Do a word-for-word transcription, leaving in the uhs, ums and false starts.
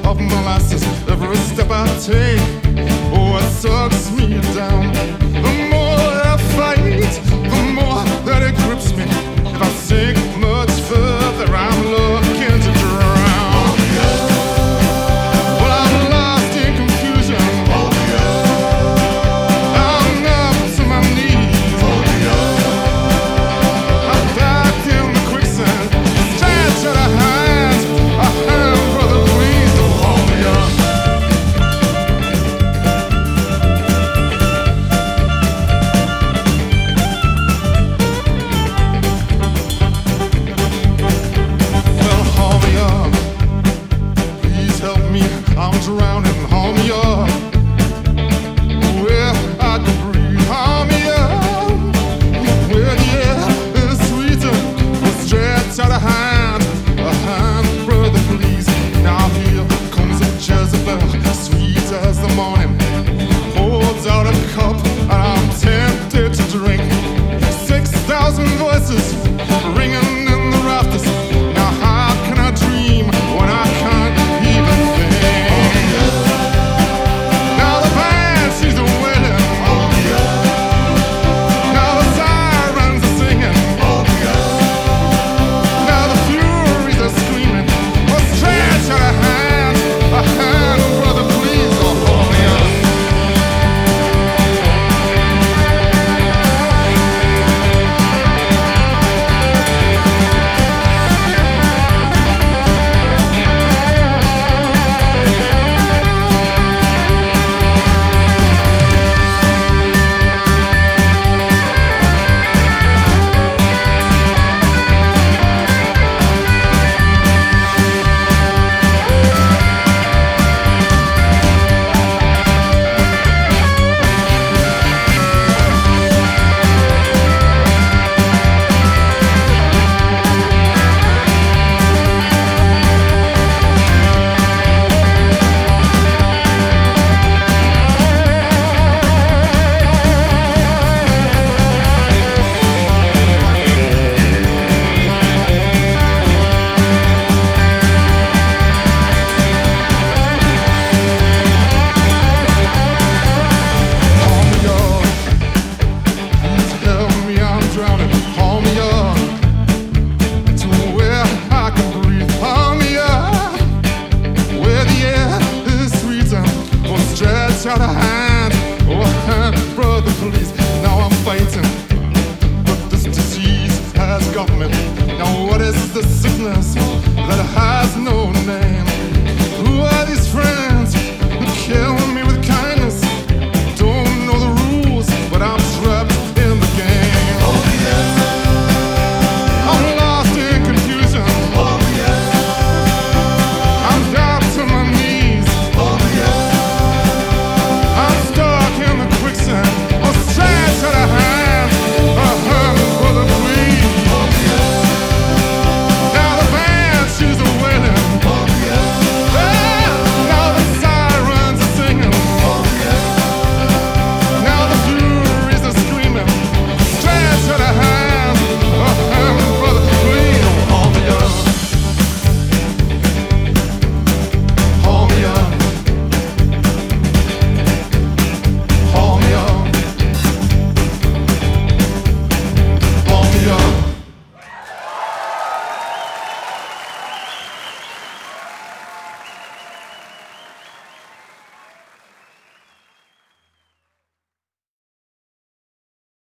of molasses every step I take. Oh, it sucks me down. The more I fight, the more that it grips me. If I sink much further, I'm looking to drown. Well, I'm lost in confusion. I'm up to my knees. I'm back in the quicksand. Stretch out a hand, a hand, brother, please don't hold me up. Well, haul me up. Please help me. I'm drowning. Haul me up. Where I can breathe. Haul me up. Where the air is sweeter. Well, stretch out a hand. A hand, brother, please. Now here comes a Jezebel, sweet as the morning. Holds out a cup, and I'm tempted to drink. Six thousand voices ringing in the rafters. Now how can I dream when I can't even think? Now the band she's wailing. Now the sirens are singing. Now the furies are screaming. Well, stretch out a hand, a hand, brother, please don't hold me up. Out a hand.